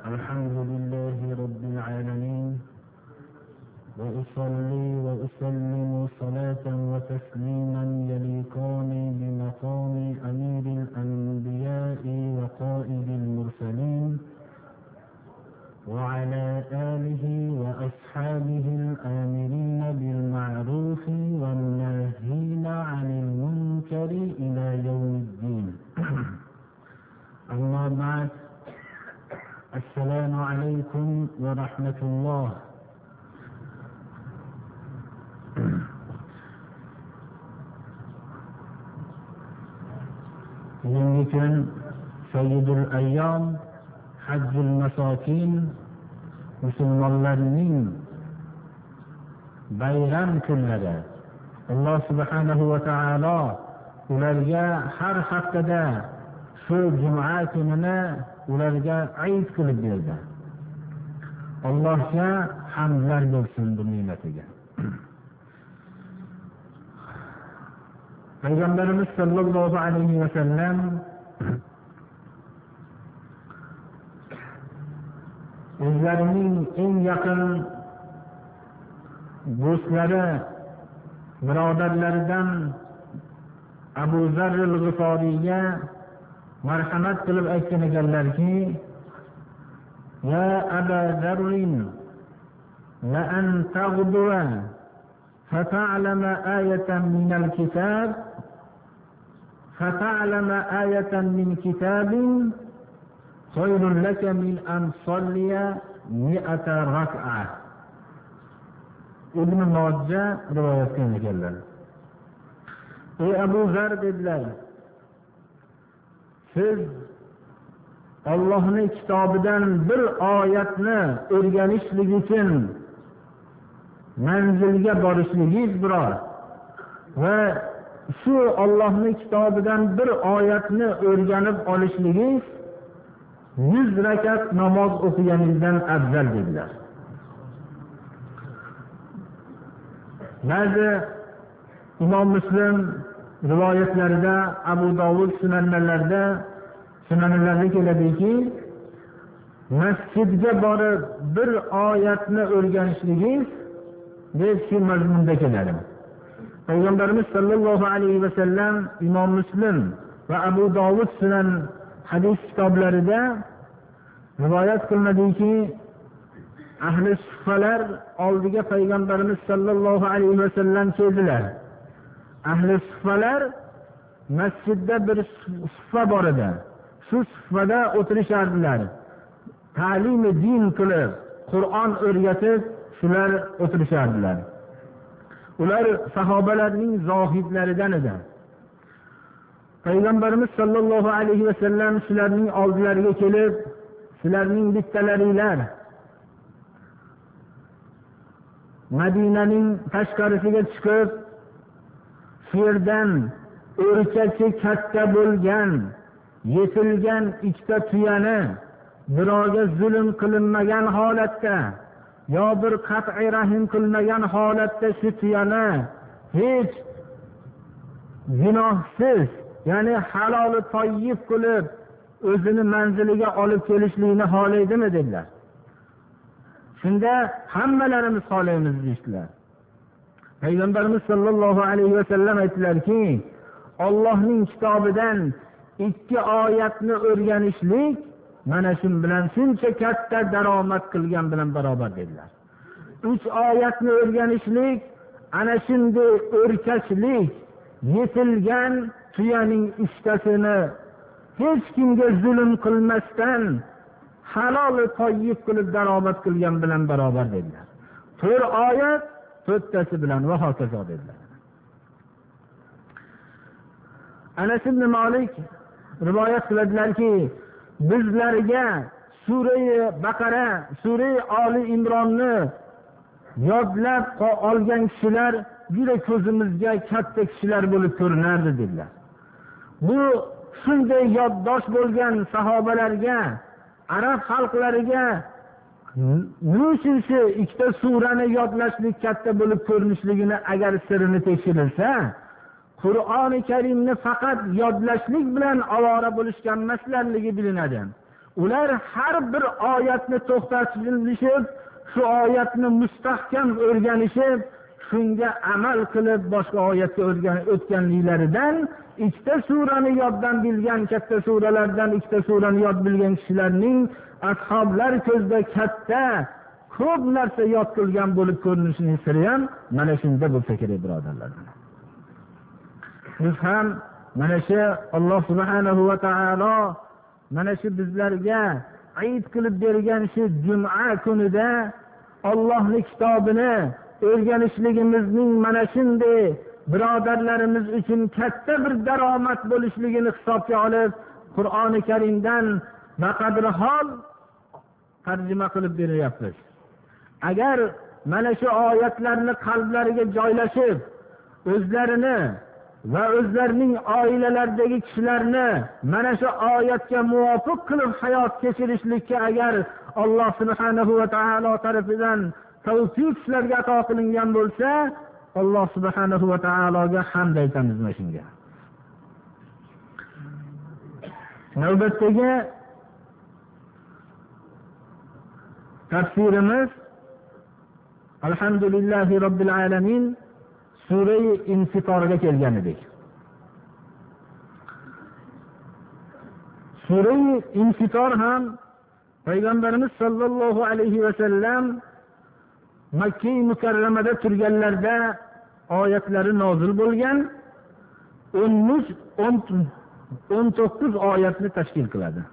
الحمد لله رب العالمين، وأصلي وأسلم صلاة وتسليما يليقان بمقام أمير الأنبياء وقائد المرسلين، وعلى آله وأصحابه الآمرين بالمعروف والناهين عن المنكر إلى يوم الدين. أما بعد، السلام عليكم ورحمة الله. Bugungi kun Sayyidul Ayyam, Hajjul Masakin, musulmonlarning bayram kunlari. Alloh subhanahu va taolo ularga har haftada shu juma kunini ularga Eid qilib berdi. Allohga hamdlar bo'lsin bu ne'matiga. Payg'ambarimiz sollallohu alayhi va sallam o'zlarining eng yaqin do'stlari, birodarlaridan Abu Zarr al-G'iforiyga marhamat qilib aytgan ekanlarki: "Ya Aba Zarrin, la an taghduwa فتعلم آية من الكتاب من كتاب خير لك من أن تصلي 100 ركعة." ibn Majah rivoyat qilgan ekanlar. Ey Abu Zar dedilar, siz Allohning kitobidan bir oyatni o'rganishlik uchun manzilga borishligingiz biror va shu Allohning kitobidan bir oyatni o'rganib olishligingiz 100 rakat namoz o'qiganingizdan afzal dedilar. Ba'zi Imom Muslim rivoyatlarida, Abu Dovud sunanlarida keladiki, masjidga borib bir oyatni o'rganishligingiz deb shu mazmunda keladi. Payg'ambarimiz sollallohu alayhi va sallam Imom Muslim va Abu Dovud sunan hadis kitoblarida rivoyat qilinadiki, ahli suffalar oldiga Payg'ambarimiz sollallohu alayhi va sallam keldilar. Ahli suffalar masjidda bir suffa bor edi. Shu suffada o'tirishardilar. Ta'lim din qilib, Qur'on o'rgatib shular o'tirishardilar. Ular sahobalarning zohidlaridan edi. Payg'ambarimiz sollallohu alayhi va sallam shularning oldilariga kelib, sizlarning bittalaringlar Madinaning tashqarisiga chiqib, shu yerdan o'rkachi katta bo'lgan, yetilgan 2 tuyani birovga zulm qilinmagan holatda yo bir qat'iy rahim qilmagan holatda shu tuyani hech gunohsiz, ya'ni halol toyyib qilib o'zini manziliga olib kelishlikni xohlaydimi dedilar. Shunda hammalarimiz xohlaymiz dedilar. Payg'ambarimiz sollallohu alayhi va sallam aytdilarki, Allohning kitobidan 2 oyatni o'rganishlik mana shu bilan shuncha katta daromad qilgan bilan barobar dedilar. 3 oyatni o'rganishlik ana shunday o'rkachlik, yetilgan tuyaning ishtasini hech kimga zulm qilmasdan halol toyyib qilib daromad qilgan bilan barobar dedilar. 4 oyat 4tasi bilan va hokazo dedilar. Anas ibn Malik rivoyat qiladilarki, bizlarga Sura-i Baqara, Sura-i Ali Imronni yodlab olgan kishilar juda ko'zimizga katta kishilar bo'lib ko'rinardi dedilar. Bu shunday yoddosh bo'lgan sahobalarga, arab xalqlariga nima shu 2 surani yodlashlik katta bo'lib ko'rinishligini agar sirini tekshirilsa, Qur'oni Karimni faqat yodlashlik bilan ovora bo'lishgan emaslarligi bilinadi. ular har bir oyatni to'xtatishib, shu oyatni mustahkam o'rganishib, shunga amal qilib boshqa oyatga o'tganliklaridan, ikkita surani yoddan bilgan, katta suralardan ikkita surani yod bilgan kishilarning ashoblar ko'zida katta ko'p narsa yod qilgan bo'lib ko'rinishining siri ham mana shunda bo'lsa kerak, birodarlar. Biz ham mana shu Alloh subhanahu va taolo mana shu bizlarga ayt qilib bergan shu juma kunida Allohning kitobini o'rganishligimizning mana shunday birodarlarimiz uchun katta bir daromad bo'lishligini hisobga olib, Qur'oni Karimdan baqadrihol tarjima qilib beryapmiz. Agar mana shu oyatlarni qalblariga joylashib, o'zlarini va o'zlarining oilalaridagi kishilarni mana shu oyatga muvofiq qilib hayot kechirishlikka agar Alloh subhanahu va taolo tarafidan tavfiq sizlarga ato qilingan bo'lsa, Alloh subhanahu va taologa hamd aytamiz mana shunga. Navbatdagi tafsirimiz Alhamdulillahi Robbil Alamin Sura-i Infitorga kelgan edik. Sura-i Infitor ham Payg'ambarimiz sollallohu alayhi va sallam Makka mukarramada turganlarda oyatlari nozil bo'lgan 19 oyatni tashkil qiladi.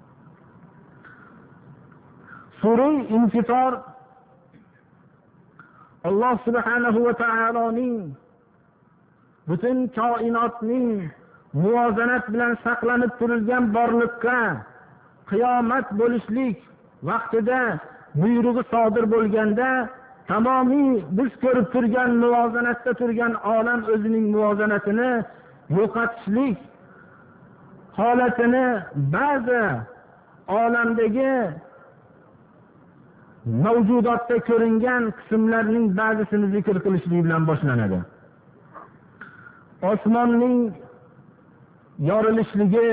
Sura-i Infitor Alloh subhanahu va taoloning butun koinotning muvozanat bilan saqlanib turilgan borliqqa qiyomat bo'lishlik vaqtida buyrug'i sodir bo'lganda tamomiy biz ko'rib turgan muvozanatda turgan olam o'zining muvozanatini yo'qotishlik holatini ba'zi olamdagi mavjudotda ko'ringan qismlarning ba'zisini zikr qilishlik bilan boshlanadi. Osmonning yorilishligi,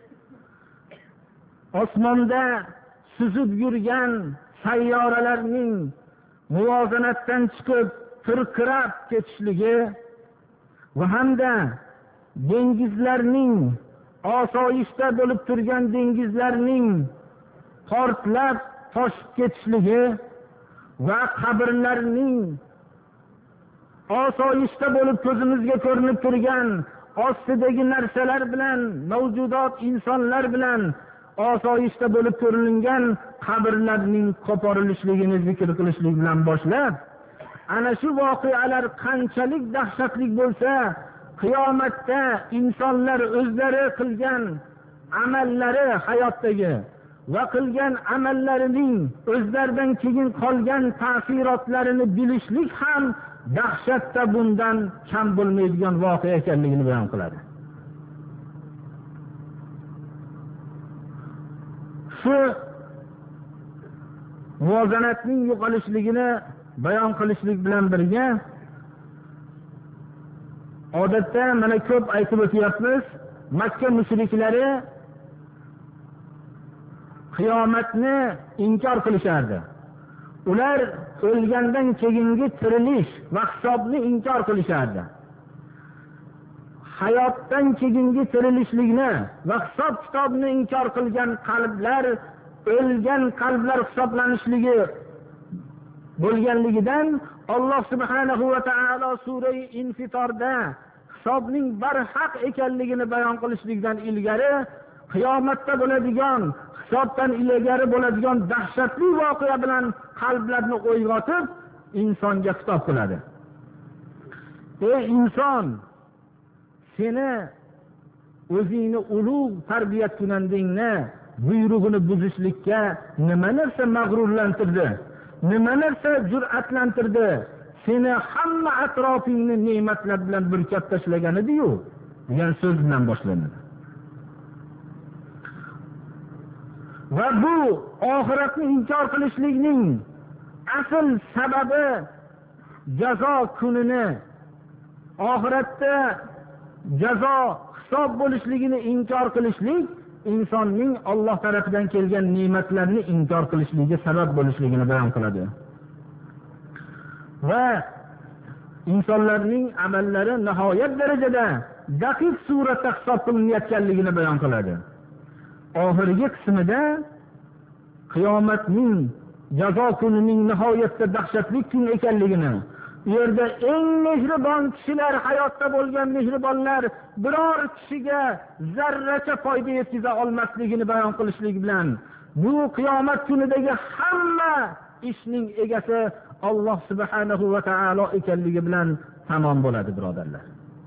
osmonda suzib yurgan sayyoralarning muvozanatdan chiqib tirqirab ketishligi va hamda dengizlarning osoyishta bo'lib turgan dengizlarning portlab toshib ketishligi va qabrlarning osoyishta bo'lib ko'zimizga ko'rinib turgan ostidagi narsalar bilan mavjudot insonlar bilan osoyishta bo'lib ko'ringan qabrlarning qo'porilishligini zikr qilishlik bilan boshlab, ana shu voqealar qanchalik dahshatli bo'lsa, qiyomatda insonlar o'zlari qilgan amallari hayotdagi va qilgan amallarining o'zlaridan keyin qolgan ta'sirotlarini bilishlik ham dahshatda bundan kam bo'lmaydigan voqea ekanligini bayon qiladi. Shu muvozanatning yo'qolishligini bayon qilishlik bilan birga, odatda mana ko'p aytib o'tyapmiz, Makka mushriklari qiyomatni inkor qilishardi. Ular o'lgandan keyingi tirilish va hisobni inkor qilishardi. Hayotdan keyingi tirilishlikni va hisob kitobni inkor qilgan qalblar o'lgan qalblar hisoblanishligi bo'lganligidan Alloh subhanahu va taolo Sura-i Infitorda hisobning barhaq ekanligini bayon qilishlikdan ilgari qiyomatda bo'ladigan, hisobdan ilgari bo'ladigan dahshatli voqea bilan qalblarni uyg'otib insonga xitob qiladi. Ey inson, seni o'zingni ulug' tarbiyat kunandingni buyrug'ini buzishlikka nima narsa mag'rurlantirdi, nima narsa jur'atlantirdi? Seni hamma atrofingni ne'matlar bilan burkab tashlagan edi-yu degan so'z bilan boshlanadi. Va bu oxiratni inkor qilishlikning asl sababi jazo kunini, oxiratda jazo hisob bo'lishligini inkor qilishlik insonning Alloh tarafidan kelgan ne'matlarni inkor qilishligiga sabab bo'lishligini bayon qiladi. Va insonlarning amallari nihoyat darajada daqiq suratda hisob qilinayotganligini bayon qiladi. Oxirgi qismida qiyomatning jazo kunining nihoyatda dahshatli kun ekanligini, u yerda eng mehribon kishilar, hayotda bo'lgan mehribonlar biror kishiga zarracha foyda yetkaza olmasligini bayon qilishlik bilan bu qiyomat kunidagi hamma ishning egasi Alloh subhanahu va taolo ekanligi bilan tamom bo'ladi, birodarlar.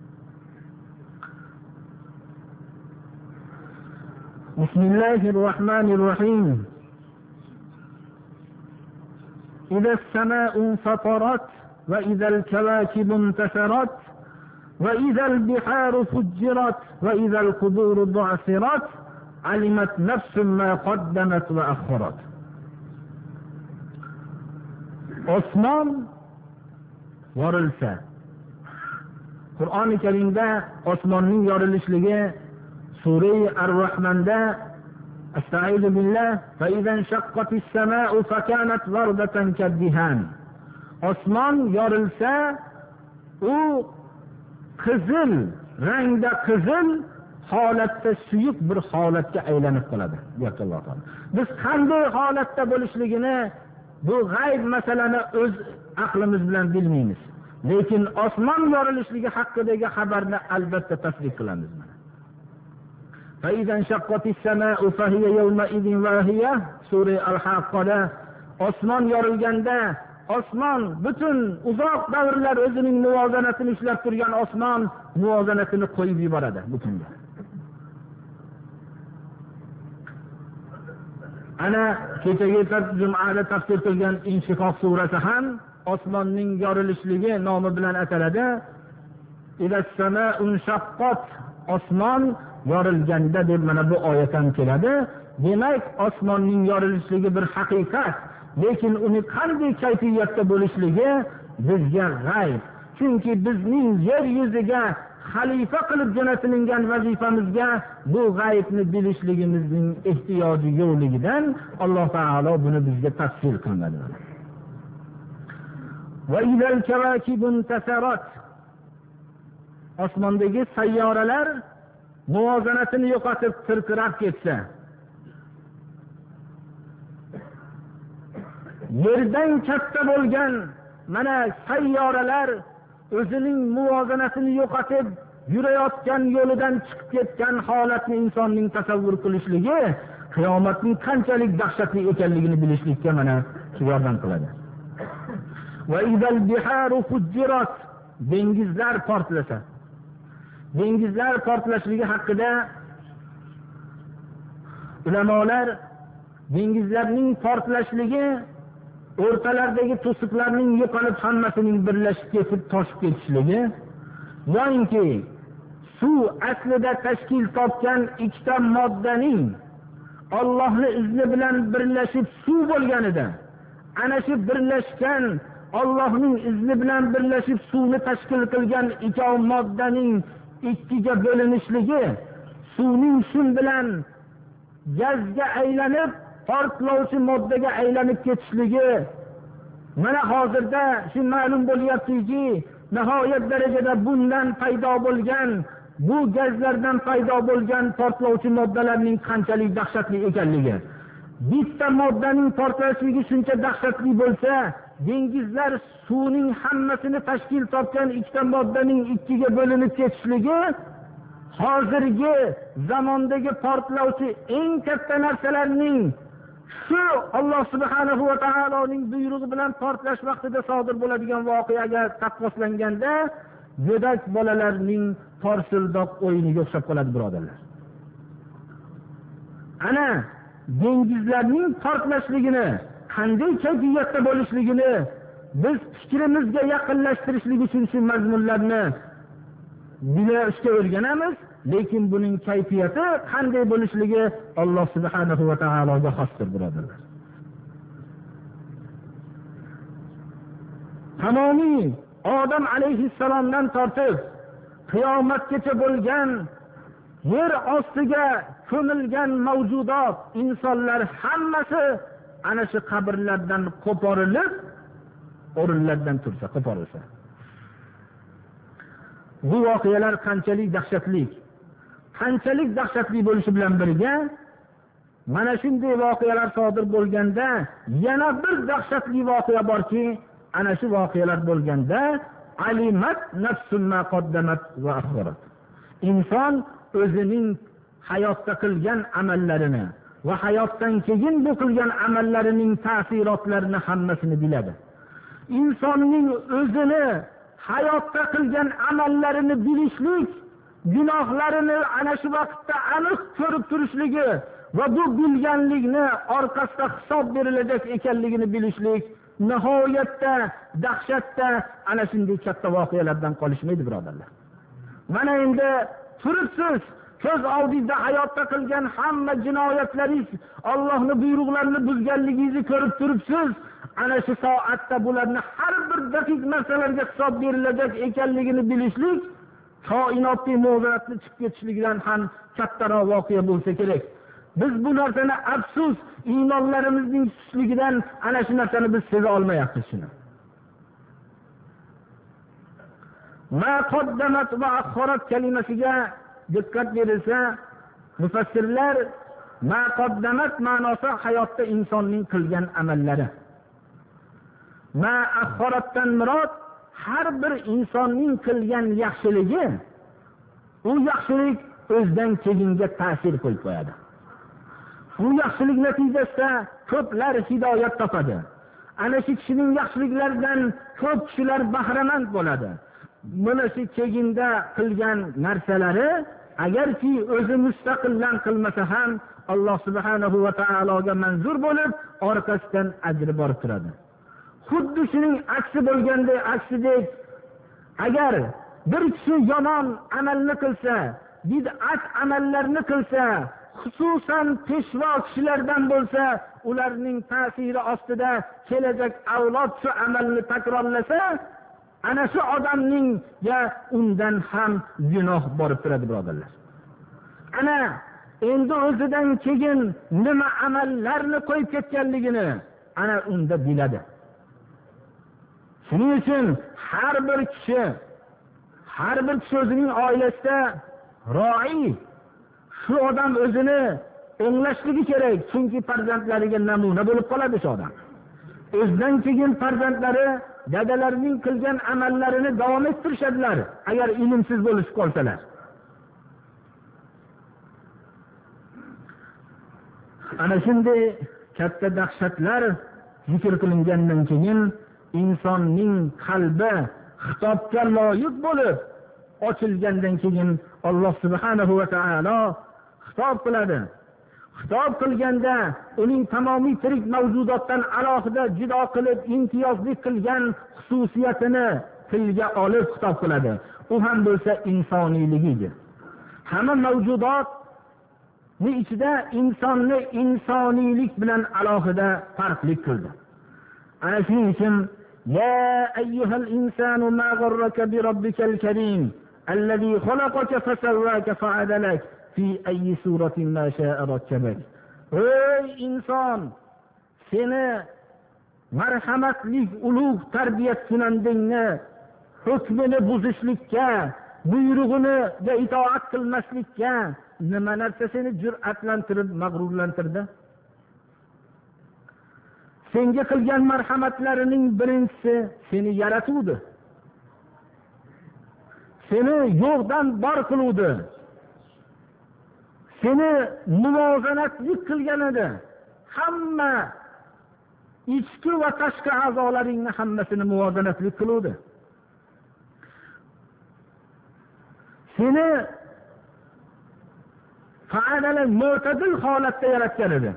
Bismillahir rohmanir rohim. إذا السماء انفطرت وإذا الكواكب انتثرت وإذا البحار فجرت وإذا القبور بعثرت علمت نفس ما قدمت وأخرت. Osmon yorilsa, Qur'oni Karimda osmonning yorilishligi Sura Ar-Rahmonda Estaizu billah va idan shaqqatis sama'u fakanat wardatan kaddihan. Osmon yorilsa, u qizil rangda, qizil holatda suyuq bir holatga aylanib qoladi. Alloh taolo. Biz qanday holatda bo'lishligini, bu g'ayb masalani o'z aqlimiz bilan bilmaymiz. Lekin osmon yorilishligi haqidagi xabarni albatta tasdiq qilamiz. فَإِذَا شَقَّتِ السَّمَاءُ فَهِيَ يَوْمَئِذٍ وَاهِيَةٌ Sura Al-Haqqada osmon yorilganda, osmon butun uzoq davrlar o'zining muvozanatini ushlab turgan osmon muvozanatini qo'yib yuboradi butunga. Ana kechagi jumada tafsir qilgan Inshiqoq surasi ham osmonning yorilishligi nomi bilan ataladi. إِذَا السَّمَاءُ انشَقَّتْ osmon yorilganda deb mana bu oyatdan keladi. Demak, osmonning yorilishligi bir haqiqat, lekin uni qanday kayfiyatda bo'lishligi bizga g'ayb. Chunki bizning yer yuziga xalifa qilib jo'natilingan vazifamizga bu g'aybni bilishligimizning ehtiyoji yo'qligidan Alloh taolo buni bizga tafsil qilmadi. Va idal kawakibun tasarat, osmondagi sayyoralar muvozanatini yo'qotib tirqirab ketsa, yerdan katta bo'lgan mana sayyoralar o'zining muvozanatini yo'qotib yurayotgan yo'lidan chiqib ketgan holatni insonning tasavvur qilishligi qiyomatning qanchalik dahshatli ekanligini bilishlikka mana yordam qiladi. Va idal biharu fujjirat, dengizlar portlasa, dengizlar portlashligi haqida ulamolar dengizlarning portlashligi o'rtalardagi to'siqlarning yo'qolib hammasining birlashib ketib toshib ketishligi, yoinki suv aslida tashkil topgan ikkita moddaning Allohning izni bilan birlashib suv bo'lganida, ana shu birlashgan Allohning izni bilan birlashib suvni tashkil qilgan ikkita moddaning ikkiga bo'linishligi, suvning shun bilan gazga aylanib portlovchi moddaga aylanib ketishligi, mana hozirda shu ma'lum bo'lyaptiki, nihoyat darajada bundan paydo bo'lgan, bu gazlardan paydo bo'lgan portlovchi moddalarning qanchalik dahshatli ekanligi. Bitta moddaning portlashligi shuncha dahshatli bo'lsa, dengizlar suvning hammasini tashkil topgan ikkita moddaning ikkiga bo'linib ketishligi hozirgi zamondagi portlovchi eng katta narsalarning shu Alloh subhanahu va taoloning buyrug'i bilan portlash vaqtida sodir bo'ladigan voqeaga taqqoslanganda go'dak bolalarning torsildoq o'yiniga o'xshab qoladi, birodarlar. Ana dengizlarning portlashligini, qanday kayfiyatda bo'lishligini biz fikrimizga yaqinlashtirishlik uchun shu mazmunlarni bilishga o'rganamiz, lekin buning kayfiyati qanday bo'lishligi Alloh subhanahu va taologa xosdir, birodarlar. Tamomiy Odam alayhissalomdan tortib qiyomatgacha bo'lgan yer ostiga ko'milgan mavjudot, insonlar hammasi ana shu qabrlardan qo'porilib, o'rinlardan tursa, qo'porilsa. Bu voqealar qanchalik dahshatli bo'lishi bilan birga, mana shunday voqealar sodir bo'lganda yana bir dahshatli voqea borki, ana shu voqealar bo'lganda alimat nafsun ma qaddamat va akharat. Inson o'zining hayotda qilgan amallarini va hayotdan keyin bu qilgan amallarining ta'sirotlarini hammasini biladi. Insonning o'zini hayotda qilgan amallarini bilishlik, gunohlarini ana shu vaqtda aniq ko'rib turishligi va bu bilganlikni orqasida hisob berilajak ekanligini bilishlik nihoyatda dahshatda ana shunday katta voqealardan qolishmaydi, birodarlar. Mana endi turibsiz, ko'z oldingizda hayotda qilgan hamma jinoyatlaringiz, Allohning buyruqlarini buzganligingizni ko'rib turibsiz. Ana shu soatda bularni har bir daqiq narsalarga hisob berilajak ekanligini bilishlik koinotning muvozanatni chiqib ketishligidan ham kattaroq voqea bo'lsa kerak. Biz bu narsani afsus iymonlarimizning susligidan ana shu narsani biz seza olmayapmiz. Shuni ma qaddamat va akharat kalimasiga diqqat berilsa, mufassirlar ma qaddamat ma'nosi hayotda insonning qilgan amallari. Ma akharatdan murod har bir insonning qilgan yaxshiligi, u yaxshilik o'zdan keyinga ta'sir qo'yib qo'yadi. Bu yaxshilik natijasida ko'plar hidoyat topadi. Ana shu kishining yaxshiliklaridan ko'p kishilar bahramand bo'ladi. Mana shu keyinda qilgan narsalari agarki o'zi mustaqillan qilmasa ham Alloh subhanahu va taologa manzur bo'lib, orqasidan ajri borib turadi. Xuddi shuning aksi bo'lganda, aksidek, agar bir kishi yomon amalni qilsa, bid'at amallarni qilsa, xususan peshvo kishilardan bo'lsa, ularning ta'siri ostida kelajak avlod shu amalni takrorlasa, ana shu odamning ya undan ham gunoh borib turadi, birodarlar. Ana endi o'zidan keyin nima amallarni qo'yib ketganligini ana unda biladi. Shuning uchun har bir kishi o'zining oilasida ro'i, shu odam o'zini o'nglashligi kerak, chunki farzandlariga namuna bo'lib qoladi shu odam. O'zidan keyin farzandlari dadalarining qilgan amallarini davom ettirishadilar, agar ilmsiz bo'lib qolsalar. Ana shunday katta dahshatlar zikr qilingandan keyin insonning qalbi xitobga loyiq bo'lib ochilgandan keyin Alloh subhanahu va taolo xitob qiladi. Xitob qilganda uning tamomiy tirik mavjudotdan alohida judo qilib imtiyozli qilgan xususiyatini tilga olib xitob qiladi. U ham bo'lsa insoniyligidir. Hamma mavjudotning ichida insonni insoniylik bilan alohida farqli qildi. Ana shuning uchun ya ayyuhal insanu ma gharraka bi robbikal karim alladhi khalaqaka fasawwaka fa'adalak fi ayyi suratin ma sha'a rakkabak. Ey inson, seni marhamatli ulug' tarbiyat kunandingni hukmini buzishlikka, buyrug'iniga itoat qilmaslikka nima narsa seni jur'atlantirib mag'rurlantirdi? Senga qilgan marhamatlarining birinchisi seni yaratuvdi. Seni yo'qdan bor qiluvdi. Seni muvozanatli qilgan edi. Hamma ichki va tashqi a'zolaringni hammasini muvozanatli qiluvdi. Seni fa'adala mo'tadil holatda yaratgan edi.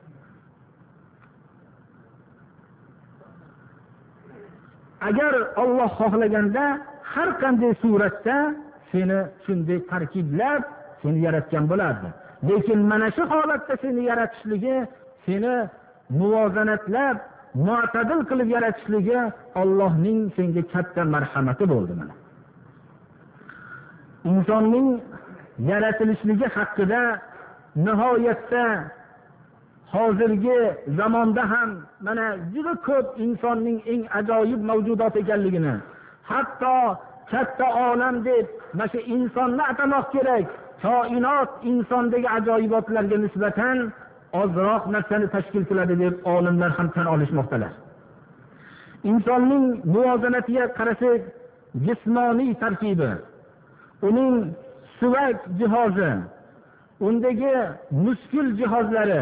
Agar Alloh xohlaganda har qanday suratda seni shunday tarkiblab seni yaratgan bo'lardi. Lekin mana shu holatda seni yaratishligi, seni muvozanatlab, mu'tadil qilib yaratishligi Allohning senga katta marhamati bo'ldi. Mana insonning yaratilishligi haqida nihoyatda hozirgi zamonda ham mana juda ko'p insonning eng ajoyib mavjudot ekanligini, hatto katta olam deb mana shu insonni atamoq kerak. Koinot insondagi ajoyibotlarga nisbatan ozroq narsani tashkil qiladi deb olimlar ham tan olishmoqdalar. Insonning muvozanatiga qarasak, jismoniy tarkibi, uning suvak jihozi, undagi muskul jihozlari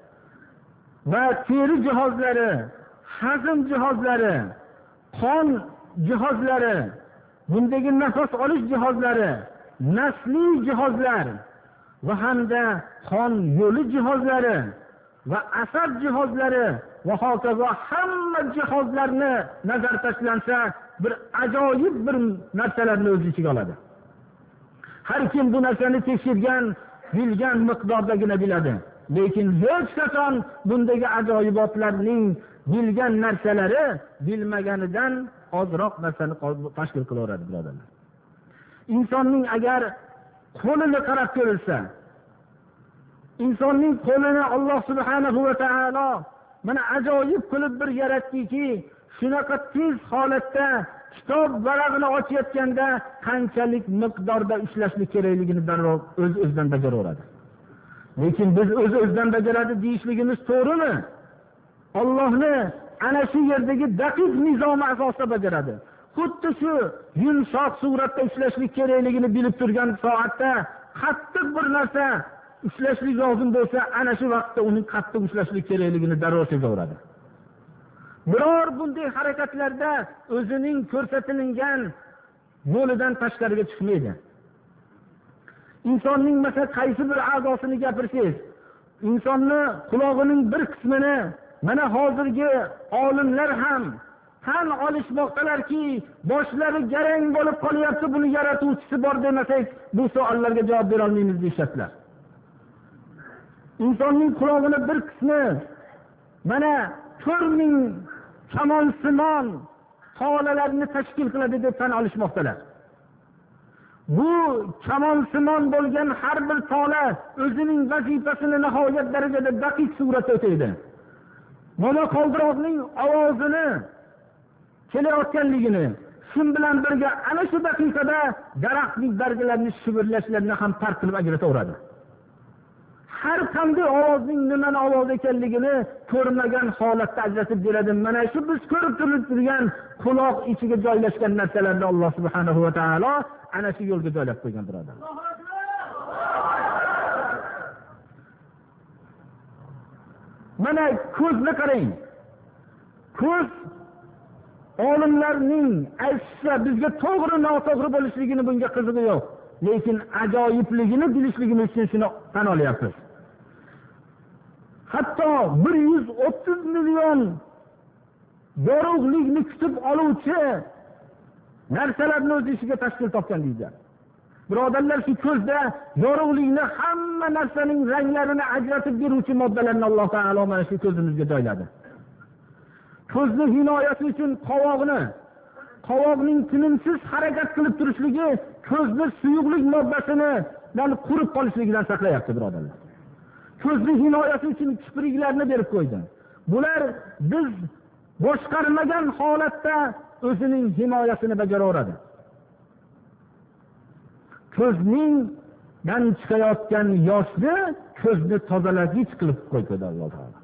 va teri jihozlari, hazm jihozlari, qon jihozlari, bundagi nafas olish jihozlari, nasliy jihozlar va hamda qon yo'li jihozlari va asab jihozlari va hokazo hamma jihozlarni nazar tashlansa bir ajoyib bir narsalarni o'z ichiga oladi. Har kim bu narsani tekshirgan, bilgan miqdordagina biladi. Lekin hech qachon bundagi ajoyibotlarning bilgan narsalari bilmaganidan ozroq narsani tashkil qilaveradi, birodarlar. Insonning agar qo'lini qarab ko'rilsa, insonning qo'lini Alloh subhanahu va taolo mana ajoyib qilib bir yaratdiki, shunaqa tez holatda kitob varag'ini ochayotganda qanchalik miqdorda ushlashlik kerakligini darrov o'z-o'zidan bajaraveradi. Lekin biz o'z-o'zidan bajaradi deyishligimiz to'g'rimi? Allohni ana shu yerdagi daqiq nizomi asosida bajaradi. Xuddi shu yumshoq suratda ushlashlik kerakligini bilib turgan soatda qattiq bir narsa ushlashlik lozim bo'lsa, ana shu vaqtda uning qattiq ushlashlik kerakligini darrov sezaveradi. Biror bunday harakatlarda o'zining ko'rsatilgan yo'lidan tashqariga chiqmaydi. Insonning mesela qaysi bir a'zosini gapirsangiz, insonni qulog'ining bir qismini mana hozirgi olimlar ham tan olishmoqdalarki, boshlari garang bo'lib qolyapti, buni yaratuvchisi bor demasak, bu savollarga javob bera olmaymiz deyshatilar. Insonning qulog'ining bir qismi mana 4000 kamonsimon tolalarni tashkil qiladi deb tan olishmoqdalar. Bu kamonsimon bo'lgan har bir tola o'zining vazifasini nihoyat darajada daqiq suratda o'taydi. Mana qoldiroqning ovozini kelayotganligini, shun bilan birga ana shu daqiqada daraxtning barglarining shivirlashlarini ham farq qilib ajrataveradi. Har qanday ovozning nimani ovoz ekanligini ko'rmagan holatda ajratib beradi. Mana shu biz ko'rib turgan quloq ichiga joylashgan narsalarni Alloh subhanahu va taolo ana shu yo'lga joylab qo'ygan, birodar. Mana ko'zni qarang. Ko'z olimlarning aytishicha bizga to'g'ri noto'g'ri bo'lishligini bunga qizig'i yo'q. Lekin ajoyibligini bilishligimiz uchun shuni tan olyapmiz. Hatto 130 million yorug'likni kutib oluvchi narsalarni o'z ichiga tashkil topgan deydi. Birodarlar, shu ko'zda yorug'likni hamma narsaning ranglarini ajratib beruvchi moddalarni Alloh taolo mana shu ko'zimizga joyladi. Ko'zni himoyasi uchun qovoqning tinimsiz harakat qilib turishligi ko'zni suyuqlik moddasidan qurib qolishligidan saqlayapti, birodarlar. Ko'zni himoyasi uchun kipriklarni berib qo'ydi. Bular biz boshqarmagan holatda o'zining himoyasini bajaraveradi. Ko'zningdan chiqayotgan yoshni ko'zni tozalagich qilib qo'ydi Alloh taolo.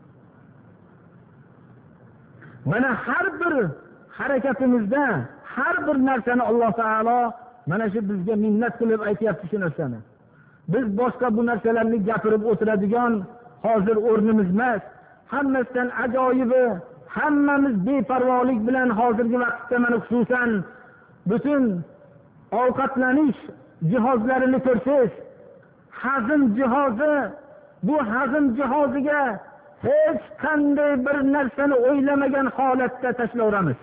Mana har bir harakatimizda har bir narsani Alloh taolo mana shu bizga minnat qilib aytayapti shu narsani. Biz boshqa bu narsalarni gapirib o'tiradigan hozir o'rnimiz emas. Hammasidan ajoyibi, hammamiz beparvolik bilan hozirgi vaqtda mana xususan butun ovqatlanish jihozlarini ko'rsangiz, hazm jihozi, bu hazm jihoziga hech qanday bir narsani o'ylamagan holatda tashlayveramiz.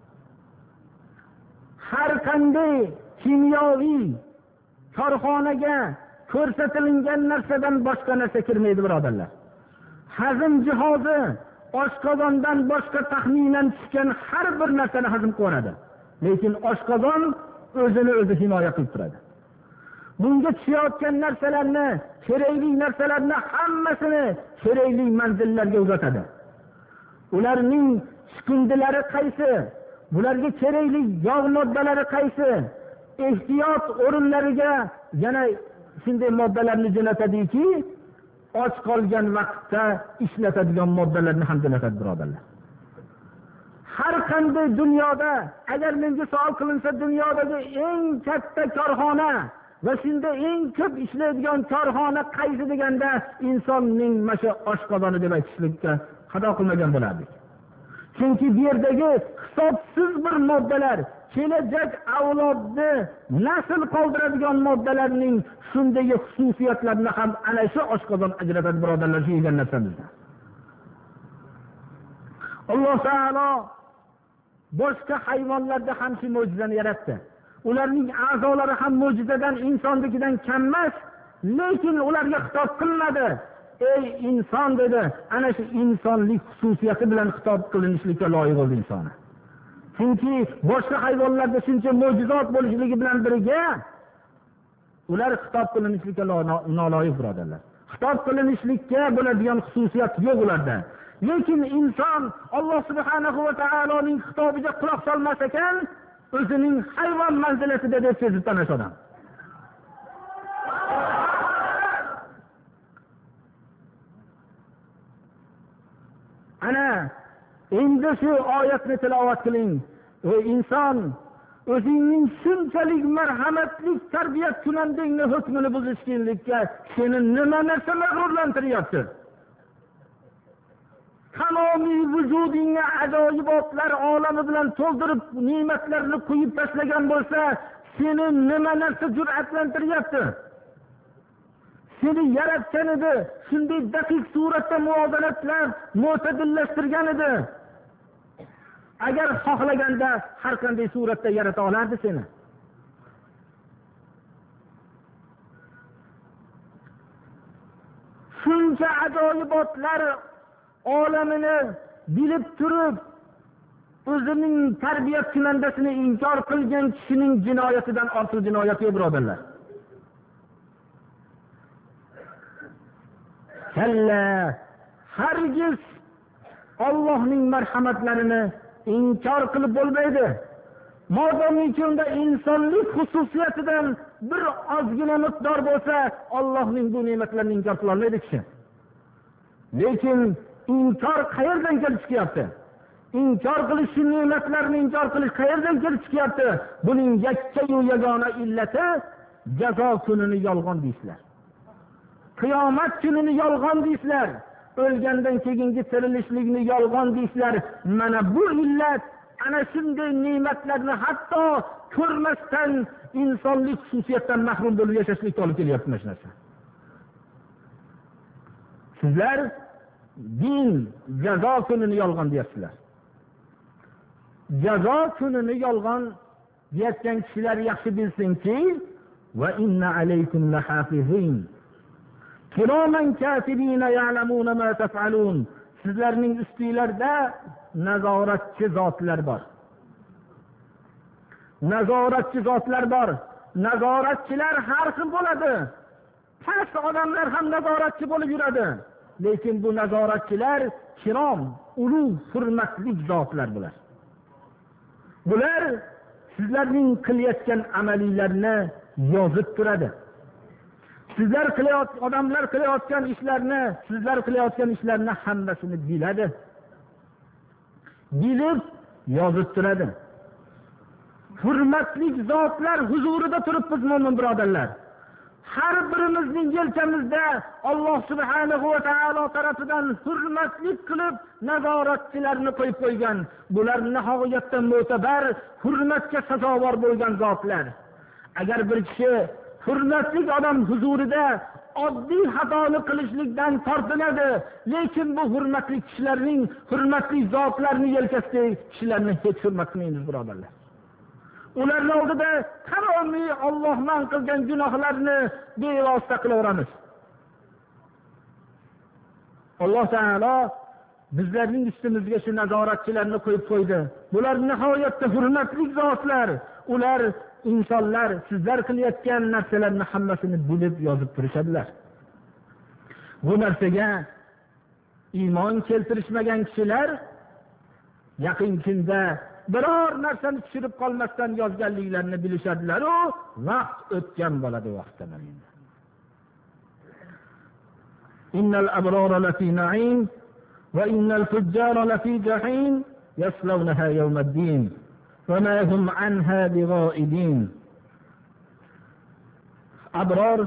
Har qanday kimyoviy korxonaga ko'rsatilgan narsadan boshqa narsa kirmaydi, birodarlar. Hazm jihozi oshqozondan boshqa taxminan tushgan har bir narsani hazm qiladi. Lekin oshqozon o'zini o'zi himoya qilib turadi. bunga tushayotgan narsalarni, kerakli narsalarni hammasini kerakli manzillarga uzatadi. Ularning chiqindilari qaysi? Bularga kerakli yog' moddalari qaysi? Ehtiyot o'rinlariga yana shunday moddalarni jo'natadiki, och qolgan vaqtda ishlatadigan moddalarni ham jo'natadi, birodarlar. Har qanday dunyoda, agar menga savol qilinsa, dunyodagi eng katta korxona va shunda eng ko'p ishlaydigan korxona qaysi deganda, insonning mana oshqozoni deb aytishlikka xato qilmagan bo'lardik. Chunki bu yerdagi hisobsiz bir moddalar, kelajak avlodni nasl qoldiradigan moddalarning shunday xususiyatlarini ham ana shu oshqozon ajratadi, birodarlar, shu yegan narsamizda. Alloh taolo boshqa hayvonlarda ham shu mo'jizani yaratdi. Ularning a'zolari ham mo'jizadan, insonnikidan kam emas, lekin ularga xitob qilmadi. Ey inson dedi, ana shu insonlik xususiyati bilan xitob qilinishlikka loyiq bo'ldi insonni. Chunki boshqa hayvonlarda shuncha mo'jizot bo'lishligi bilan birga ular xitob qilinishlikka noloyiq, birodarlar. Xitob qilinishlikka bo'ladigan xususiyat yo'q ularda. Lekin inson Alloh subhanahu va taoloning xitobiga quloq solmas ekan, o'zining hayvon manzilatida deb sezib tanish odam. Ana endi shu oyatni tilovat qiling. Ey inson, o'zingning shunchalik marhamatli tarbiyat kunandingni hukmini buzishlikka seni nima narsa mag'rurlantiryapti? Tamomiy vujudingni ajoyibotlar olami bilan to'ldirib, ne'matlarni qo'yib tashlagan bo'lsa, seni nima narsa jur'atlantiryapti? Seni yaratgan edi, shunday daqiq suratda muvozanatlar mo'tadillashtirgan edi. Agar xohlaganda har qanday suratda yarata olardi seni. Shuncha ajoyibotlar olamini bilib turib, o'zining tarbiyat kunandasini inkor qilgan kishining jinoyatidan ortiq jinoyat yo'q, birodarlar. Kalla, hargiz Allohning marhamatlarini inkor qilib bo'lmaydi. Modomiki unda insonlik xususiyatidan bir ozgina miqdor bo'lsa, Allohning bu ne'matlarini inkor qila olmaydi kishi. Lekin inkor qayerdan kelib chiqyapti? Inkor qilish, shu ne'matlarni inkor qilish qayerdan kelib chiqyapti? Buning yakka-yu yagona illati jazo kunini yolg'on deysizlar. Qiyomat kunini yolg'on deysizlar. O'lgandan keyingi tirilishlikni yolg'on deysizlar. Mana bu illat ana shunday ne'matlarni hatto ko'rmasdan insonlik xususiyatdan mahrum bo'lib yashashlikka olib kelyapti mana shu narsa. Sizlar din jazo kunini yolg'on deyapsizlar. Jazo kunini yolg'on deyotgan kishilar yaxshi bilsinki, va inna alaykum lahafizin kiroman katibina ya'lamuna ma taf'alun. Sizlarning ustingizda nazoratchi zotlar bor. Nazoratchi zotlar bor. Nazoratchilar har xil bo'ladi. Past odamlar ham nazoratchi bo'lib yuradi. Lekin bu nazoratchilar kirom, ulug', hurmatli zotlar bular. Bular sizlarning qilayotgan amalinglarni yozib turadi. Sizlar qilayotgan, odamlar qilayotgan ishlarni, sizlar qilayotgan ishlarni hammasini biladi. Bilib yozib turadi. Hurmatli zotlar huzurida turibmiz, mo'min birodarlar. Har birimizning yelkamizda Alloh subhanahu va taolo tarafidan hurmatli qilib nazoratchilarni qo'yib qo'ygan. Bular nihoyatda mo'tabar, hurmatga sazovor bo'lgan zotlar. Agar bir kishi hurmatli odam huzurida oddiy xatoni qilishlikdan tortinadi, lekin bu hurmatli kishilarning, hurmatli zotlarning yelkasidagi kishilarni hech hurmat qilmaymiz, birodarlar. Ularning oldida tamomiy Alloh man qilgan gunohlarni bevosita qilaveramiz. Alloh taolo bizlarning ustimizga shu nazoratchilarni qo'yib qo'ydi. Bular nihoyatda hurmatli zotlar. ular insonlar sizlar qilayotgan narsalarni hammasini bilib yozib turishadilar. Bu narsaga iymon keltirishmagan kishilar yaqin kunda biror narsani tushirib qolmasdan yozganliklarini bilishadilar. U vaqt o'tgan bo'ladi vaqtdan. Innal abrara lafi na'im va innal fujjara lafi jahim yaslawnaha yawmaddin va ma hum anha bighaibin. Abror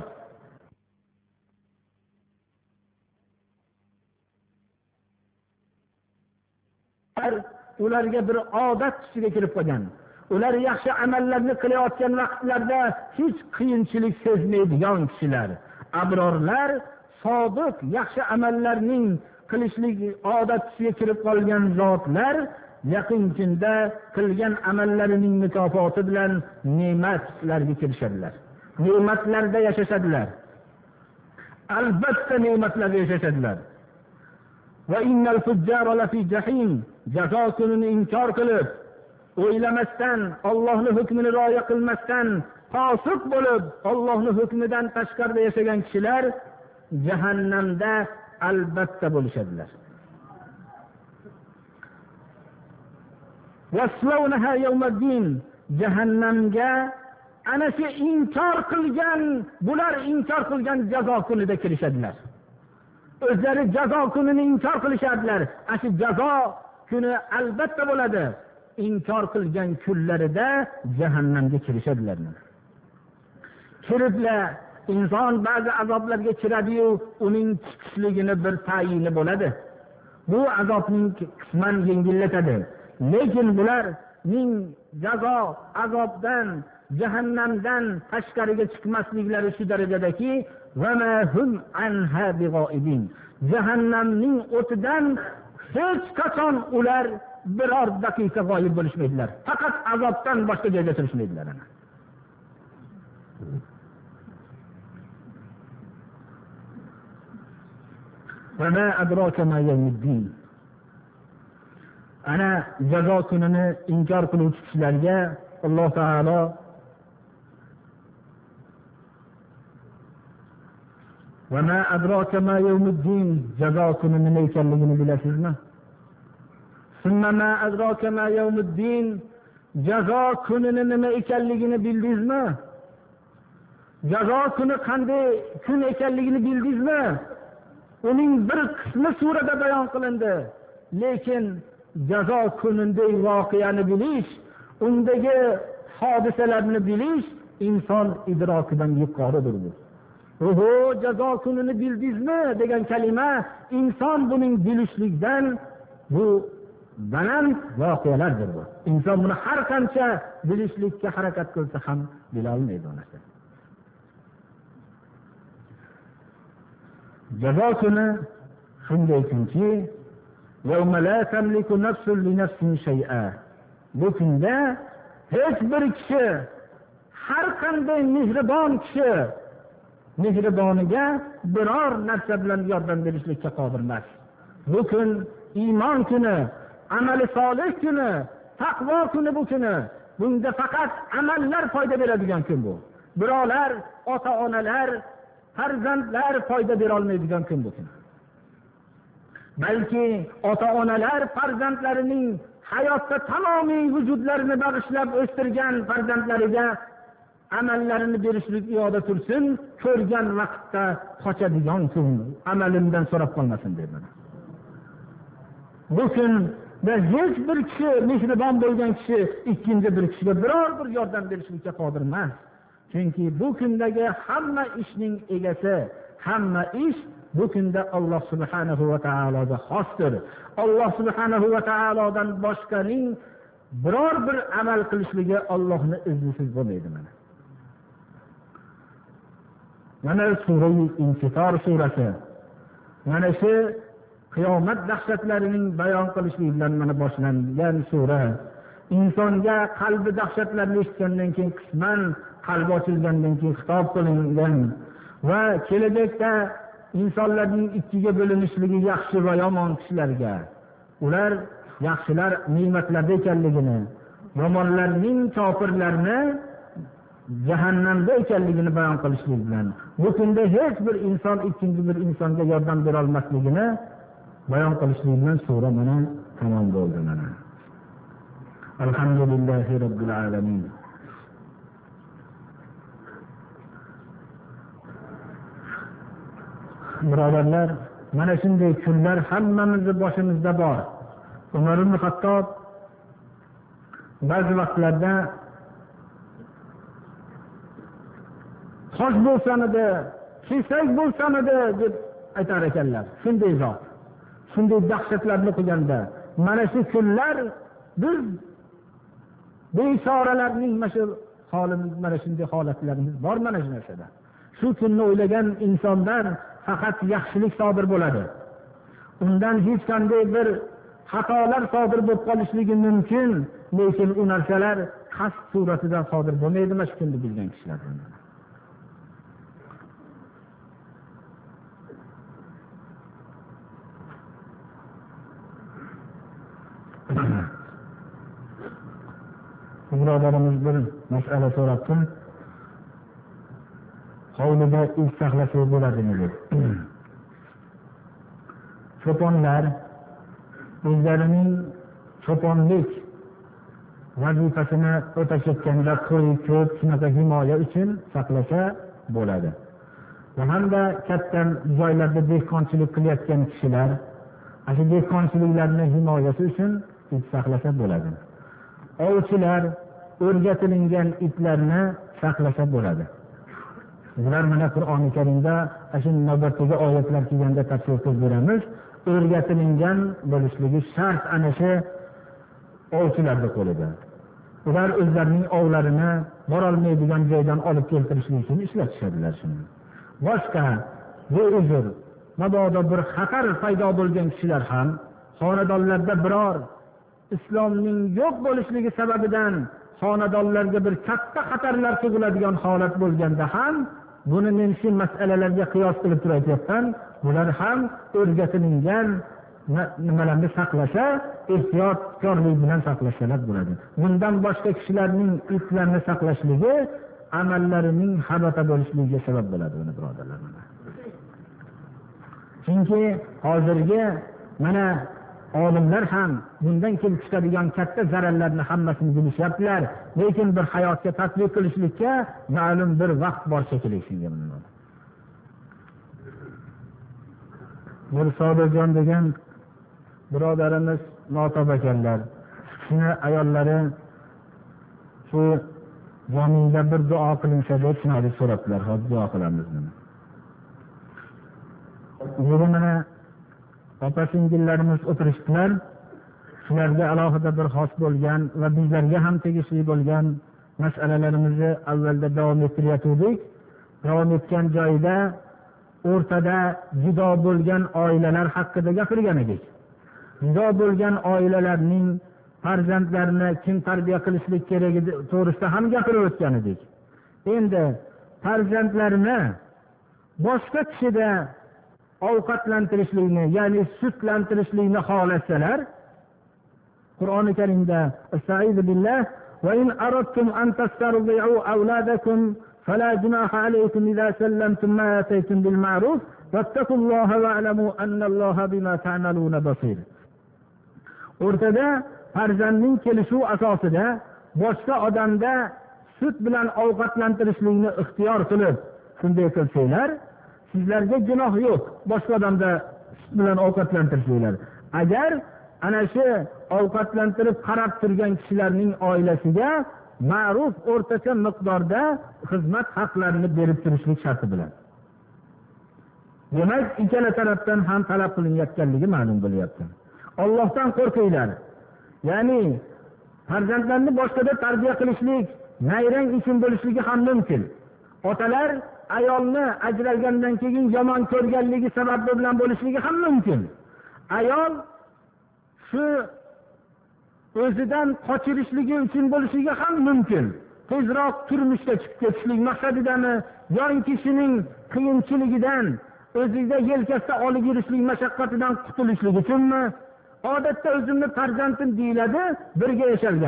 ularga bir odat tusiga kirib qolgan. Ular yaxshi amallarni qilayotgan vaqtlarda hech qiyinchilik sezmaydigan kishilar. Abrorlar sodiq yaxshi amallarning qilishlik odat tusiga kirib qolgan zotlar yaqin kunda qilgan amallarining mukofoti bilan ne'matlarga kirishadilar. Ne'matlarda yashashadilar. Albatta ne'matlarda yashashadilar. Va innal fujjara lafi jahim, jazo kunini inkor qilib, o'ylamasdan, Allohning hukmini rioya qilmasdan, fosiq bo'lib, Allohning hukmidan tashqarida yashagan kishilar jahannamda albatta bo'lishadilar. Yaslawnaha yawmaddin, jahannamga ana shu inkor qilgan, bular inkor qilgan jazo kunida kirishadilar. O'zlari jazo kunini inkor qilishadilar. Shu jazo kuni albatta bo'ladi. Inkor qilgan kunlarida jahannamga kirishadilar. Kiriblar, inson ba'zi azoblarga kiradi-yu, uning chiqishligini bir tayini bo'ladi. Bu azobning qisman yengillatadi. Lekin bularning jazo azobdan, jahannamdan tashqariga chiqmasliklari shu darajadaki, va ma hum anha bighaibin. Jahannamning o'tidan hech qachon ular biror daqiqa g'oyib bo'lishmaydilar. Faqat azobdan boshqa joyga turishmaydilar. Va ma adraka ma yawmuddin. Ana jazo kunini inkor qiluvchi kishilarga Alloh taolo va ma adraka ma yawmuddin, jazo kuni nima ekanligini bilasizmi? Summa ma adraka ma yawmuddin, jazo kunini nima ekanligini bildingizmi? Jazo kuni qanday kun ekanligini bildingizmi? Uning bir qismi surada bayon qilindi. Lekin jazo kunidagi voqeani bilish, undagi hodisalarni bilish inson idrokidan yuqoridir. Oho, jazo kunini bildingizmi degan kalima inson buning bilishlikdan bu baland voqealardir bu. Inson buni har qancha bilishlikka harakat qilsa ham bila olmaydi u narsa. Jazo kuni shunday kunki, yawma la tamliku nafsun li nafsin shay'a. Bu kunda hech bir kishi, har qanday mehribon kishi mehriboniga biror narsa bilan yordam berishlikka qodir emas. Bu kun iymon kuni, amali solih kuni, taqvo kuni bu kuni. Bunda faqat amallar foyda beradigan kun bu. Birovlar, ota-onalar, farzandlar foyda bera olmaydigan kun bu kun. Balki ota-onalar farzandlarining hayotda tamomiy vujudlarini bag'ishlab o'stirgan farzandlariga amallarini berishlik iyoda tursin, ko'rgan vaqtda qochadigan kun, amalimdan so'rab qolmasin dedi. Bu kunda hech bir kishi, mehribon bo'lgan kishi ikkinchi bir kishiga biror bir yordam berishlikka qodir emas. Chunki bu kundagi hamma ishning egasi, hamma ish bu kunda Alloh subhanahu va taologa xosdir. Alloh subhanahu va taolodan boshqaning biror bir amal qilishligi Allohning iznisiz bo'lmaydi. Mana sura-i Infitor surasi. Mana shu qiyomat dahshatlarining bayon qilishlik bilan mana boshlangan sura. Insonga qalbi dahshatlarni eshitgandan keyin qisman qalbi ochilgandan keyin xitob qilingan va kelajakda insonlarning ikkiga bo'linishligi yaxshi va yomon kishilarga, ular yaxshilar ne'matlarda ekanligini, yomonlarning, kofirlarni jahannamda ekanligini bayon qilishlik bilan bu kunda hech bir inson ikkinchi bir insonga yordam bera olmasligini bayon qilishlik bilan sura mana tamom bo'ldi. Mana alhamdulillahi robbil alamin. Birodarlar, mana shunday kunlar hammamizni boshimizda bor. Umar ibn Xattob ba'zi vaqtlarda qosh bo'lsa-midi, kesak bo'lsa-midi deb aytar ekanlar. Shunday zot, shunday dahshatlarni qilganda, mana shu kunlar biz bechoralarning mana shunday holatlarimiz bor mana shu narsada. Shu kunni o'ylagan insonlar faqat yaxshilik sodir bo'ladi. Undan hech qanday bir xatolar sodir bo'lib qolishligi mumkin, lekin u narsalar qasd suratidan sodir bo'lmaydi mana shu kunni bilgan kishilar. Birodarimiz bir masala so'rabdi. Hovlida iz saqlasak bo'ladimi deb. Cho'ponlar o'zlarining cho'ponlik vazifasini o'tashayotganda qo'y, ko'p shunaqa himoya uchun saqlasa bo'ladi. Va hamda katta joylarda dehqonchilik qilayotgan kishilar shu dehqonchiliklarni himoyasi uchun it saqlasa bo'ladi. Ovchilar o'rgatilingan itlarni saqlasa bo'ladi. Bular mana Qur'oni Karimda shu navbatdagi oyatlar kelganda tafsir qilib beramiz. O'rgatilingan bo'lishligi shart ana shu ovchilarning qo'lida. Ular o'zlarining ovlarini borolmaydigan joydan olib keltirishlik uchun ishlatishadilar shuni. Boshqa uzr, mabodo bir xatar paydo bo'lgan kishilar ham xonadonlarda biror islomning yo'q bo'lishligi sababidan xonadonlarga bir katta xatarlar tug'iladigan holat bo'lganda ham buni men shu masalalarga qiyos qilib turayapman. Bular ham o'rgatilingan nimalarni saqlasa, ehtiyotkorlik bilan saqlashalar bo'ladi. Bundan boshqa kishilarning itlarni saqlashligi amallarining habata bo'lishligiga sabab bo'ladi, birodarlar. Chunki hozirgi mana olimlar ham bundan kelib chiqadigan katta zararlarni hammasini bilishyaptilar, lekin bir hayotga tatbiq qilishlikka ma'lum bir vaqt bor shekilli shunga. Bir Sodiqjon degan birodarimiz notob ekanlar. Shuni ayollari shu jamida bir duo qilinsa deb shuni so'rabdilar. Hozir duo qilamiz. Mana opa-singillarimiz o'tirishdilar. Shularga alohida bir xos bo'lgan va bizlarga ham tegishli bo'lgan masalalarimizni avvalda davom ettirayotgandik. Davom etgan joyda o'rtada judo bo'lgan oilalar haqida gapirgan edik. Judo bo'lgan oilalarning farzandlarini kim tarbiya qilishlik keragi to'g'risida ham gapirib o'tgan edik. Endi farzandlarini boshqa kishida ovqatlantirishlikni, ya'ni sutlantirishlikni xohlasalar, Qur'oni Karimda "Estaizu billah va in aradtum an tastardi'u awladakum fala junaha alaykum idza sallamtum ma ataytum bil ma'ruf wattaqulloha wa'lamu annalloha bima ta'maluna basir." O'rtada farzandning kelishuv asosida boshqa odamda sut bilan ovqatlantirishlikni ixtiyor qilib, shunday qilsanglar, sizlarga gunoh yo'q. Boshqa odamda sut bilan ovqatlantirishinglar. Agar ana shu ovqatlantirib qarab turgan kishilarning oilasiga ma'ruf o'rtacha miqdorda xizmat haqlarini berib turishlik sharti bilan. Demak, ikkala tarafdan ham talab qilinayotganligi ma'lum bo'lyapti. Allohdan qo'rqinglar. Ya'ni farzandlarni boshqada tarbiya qilishlik nayrang uchun bo'lishligi ham mumkin. Otalar ayolni ajralgandan keyin yomon ko'rganligi sababi bilan bo'lishligi ham mumkin. Ayol shu o'zidan qochirishligi uchun bo'lishligi ham mumkin. Tezroq turmushga chiqib ketishlik maqsadidami yoki kishining qiyinchiligidan, o'zida yelkasida olib yurishlik mashaqqatidan qutulishlik uchunmi? Odatda o'zimni farzandim deyiladi birga yashalganda.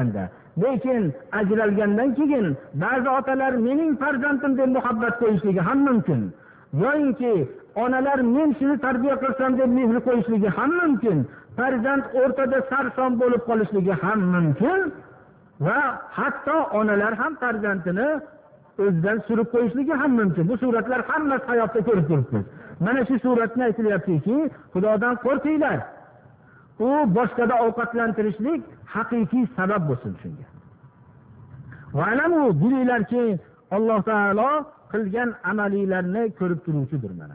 lekin ajralgandan keyin ba'zi otalar mening farzandim deb muhabbat qo'yishligi ham mumkin, yoinki onalar men shuni tarbiya qilsam deb mehr qo'yishligi ham mumkin, farzand o'rtada sarson bo'lib qolishligi ham mumkin va hatto onalar ham farzandini o'zidan surib qo'yishligi ham mumkin. Bu suratlar hammasi hayotda ko'rib turibmiz. Mana shu suratni aytilyaptiki, Xudodan qo'rqinglar. U boshqada ovqatlantirishlik haqiqiy sabab bo'lsin shunga. Va alamu bilinglarki, Alloh taolo qilgan amalinglarni ko'rib turuvchidir mana.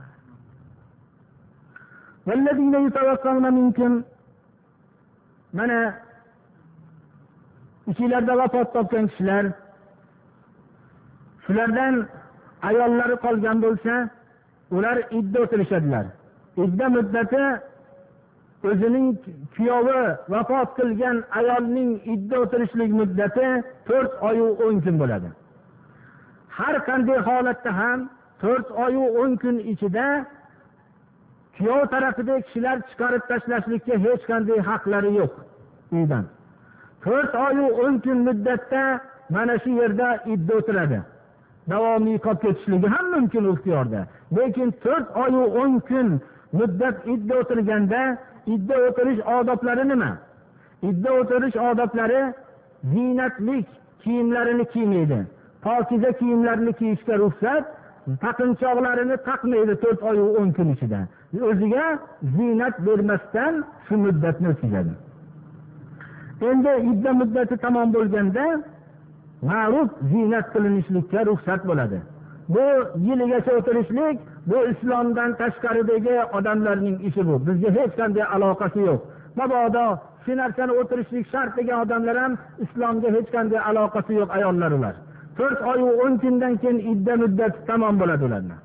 Vallazina yatawaffawna minkum, mana ichinglarda vafot topgan kishilar, shulardan ayollari qolgan bo'lsa, ular idda o'tirishadilar. Idda muddati o'zining kuyovi vafot qilgan ayolning idda o'tirishlik muddati 4 oy va 10 kun bo'ladi. Har qanday holatda ham 4 oy va 10 kun ichida kuyov tarafidagi kishilar chiqarib tashlashlikka hech qanday haqlari yo'q uydan. 4 oy va 10 kun muddatda mana shu yerda idda o'tiradi. Davomiy qolib ketishligi ham mumkin ixtiyorda. Lekin 4 oy va 10 kun muddat idda o'tirganda idda o'tirish odoblari nima? Idda o'tirish odoblari ziynatlik kiyimlarini kiymaydi. Pokiza kiyimlarini kiyishga ruxsat, taqinchoqlarini taqmaydi 4 oy va 10 kun ichida. O'ziga ziynat bermasdan shu muddatni o'tkazadi. Endi idda muddati tamom bo'lganda ma'ruf ziynat qilinishlikka ruxsat bo'ladi. Bu yiligacha o'tirishlik bu islomdan tashqaridagi odamlarning ishi bu. Bizga hech qanday aloqasi yo'q. Mabodo shu narsani o'tirishlik shart degan odamlar ham islomga hech qanday aloqasi yo'q ayollar ular. 4 oy va 10 kundan keyin idda muddati tamom bo'ladi ularning.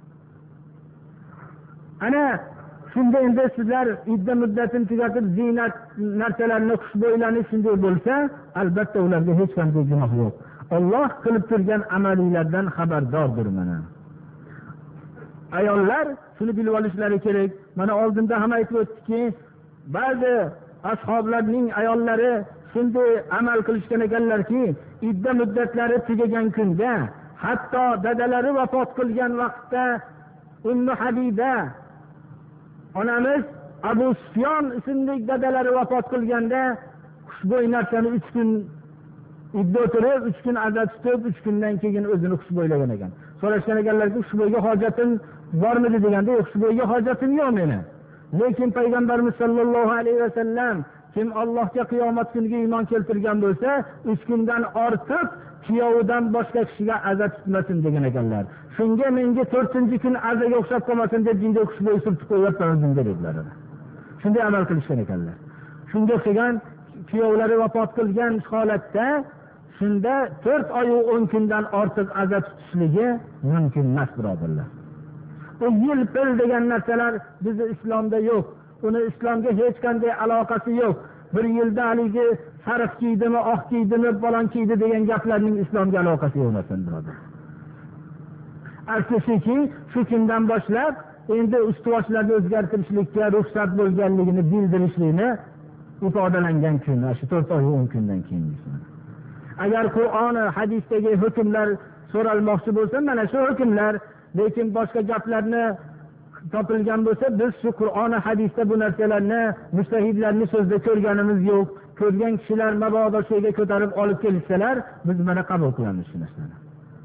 Ana shunda endi sizlar idda muddatini tugatib ziynat narsalarni xushbo'ylanish shunday bo'lsa, albatta ularga hech qanday gunoh yo'q. Alloh qilib turgan amallardan xabardordir mana. Ayollar shuni bilib olishlari kerak. Mana oldinda ham aytib o'tdikki, ba'zi ashoblarning ayollari shunday amal qilishgan ekanlarki, idda muddatlari tugagan kunda, hatto dadalari vafot qilgan vaqtda Ummu Habiba onamiz Abu Sufyon ismli dadalari vafot qilganda xushbo'y narsani 3 kun idda o'tirib, 3 kun azat tutib, 3 kundan keyin o'zini xushbo'ylagan ekan. So'rashgan ekanlarki, xushbo'yga hojatim bormidi deganda, xushbo'yga hojatim yo'q meni. Lekin payg'ambarimiz sollallohu alayhi vasallam kim Allohga qiyomat kuniga iymon keltirgan bo'lsa, 3 kundan ortiq kuyovidan boshqa kishiga azat tutmasin degan ekanlar. Shunga menga 4-kun azaga o'xshab qolmasin deb dinda xushbo'y surtib qo'yapman o'zimga dedilar. Shunday amal qilishgan ekanlar. Shunga o'xshagan kuyovlari vafot qilgan holatda shunda 4 oy va 10 kundan ortiq azat tutishligi mumkin emas, birodarlar. Bu yil-pil degan narsalar bizning islomda yo'q. Uni islomga hech qanday aloqasi yo'q. Bir yilda haligi sariq kiydimi, oq kiydimi, falon kiydi degan gaplarning islomga aloqasi yo'q emas, birodar. Asliki shu kundan boshlab endi ustuvoslarni o'zgartirishlikka ruxsat bo'lganligini bildirishlikni ifodalangan kun, shu 4 oy va 10 kundan keyin. Agar Qur'on, hadisdagi hukmlar so'ralmoqchi bo'lsa, mana shu hukmlar, lekin boshqa gaplarni topilgan bo'lsa, biz shu Qur'on, hadisda bu narsalarni mujtahidlarning so'zida ko'rganimiz yo'q. Ko'rgan kishilar mabodo shuyga ko'tarib olib kelsalar, biz mana qabul qilamiz shu narsani.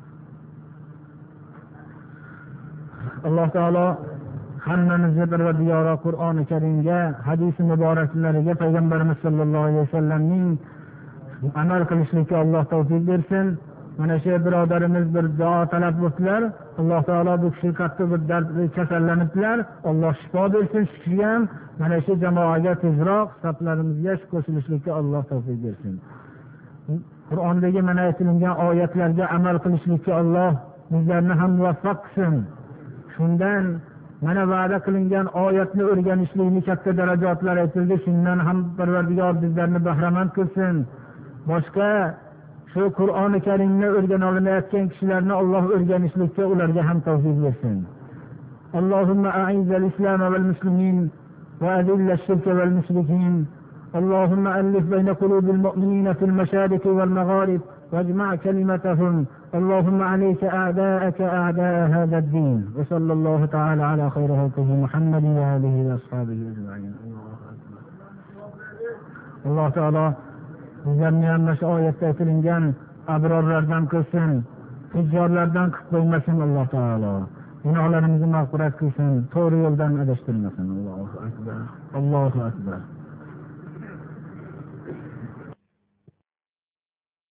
Alloh taolo hammamizni Parvardigori Qur'oni Karimga, hadis muboraklariga, payg'ambarimiz sollallohu alayhi vasallamning amal qilishlikka Alloh tavfiq bersin. Mana shu birodarimiz bir duo talab qildilar. Alloh taolo bu kishi qattiq bir dard kasallanibdilar. Alloh shifo bersin shu kishiga ham. Mana shu jamoaga tezroq saflarimizga qo'shilishlikka Alloh tavfiq bersin. Qur'ondagi mana aytilgan oyatlarga amal qilishlikka Alloh bizlarni ham muvaffaq qilsin. Shundan mana va'da qilingan oyatni o'rganishlikni katta darajatlar aytildi. Shundan ham Parvardigor bizlarni bahramand qilsin. Boshqa shu Qur'oni Karimni o'rgana olmayotgan kishilarni Alloh o'rganishlikka ularga ham tavfiq bersin. Allohumma a'izzal islama val muslimin va azillal shirka val mushrikin اللهم ألف بين قلوب المؤمنين في المشارق والمغارب واجمع كلمتهم. اللهم عليك أعداءك أعداء هذا الدين. وصلى الله تعالى على خير خلقه محمد وآله وأصحابه أجمعين. الله تعالى bizlarni ham mana shu oyatda aytilgan abrorlardan qilsin, tijjorlardan qilib qo'ymasin. Alloh taolo gunohlarimizni mag'firat qilsin, to'g'ri yo'ldan adashtirmasin. Allohu akbar, Allohu akbar.